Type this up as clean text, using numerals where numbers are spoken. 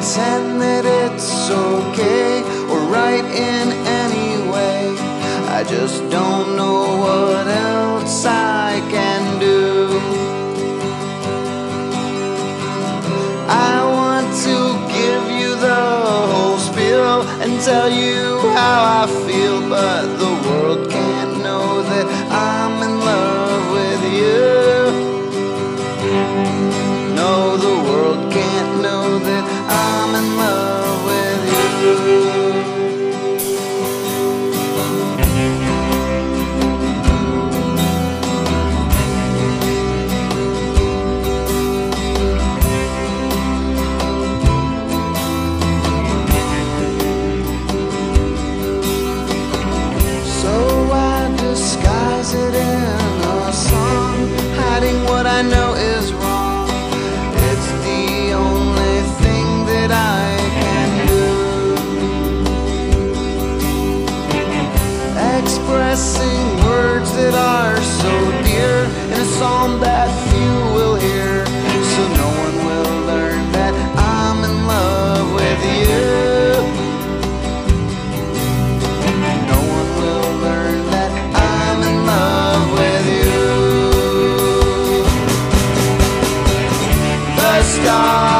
pretend that it's okay or right in any way. I just don't know what else I can do. I want to give you the whole spiel and tell you how I feel, but the world can't know that I'm in love with you. No, the world can't know that I'm in love with you. Disguise it in a song, hiding what I know is wrong. It's the only thing that I can do. Expressing words that are so dear in a song that few will hear, so no one will learn that I'm in love with you. Stars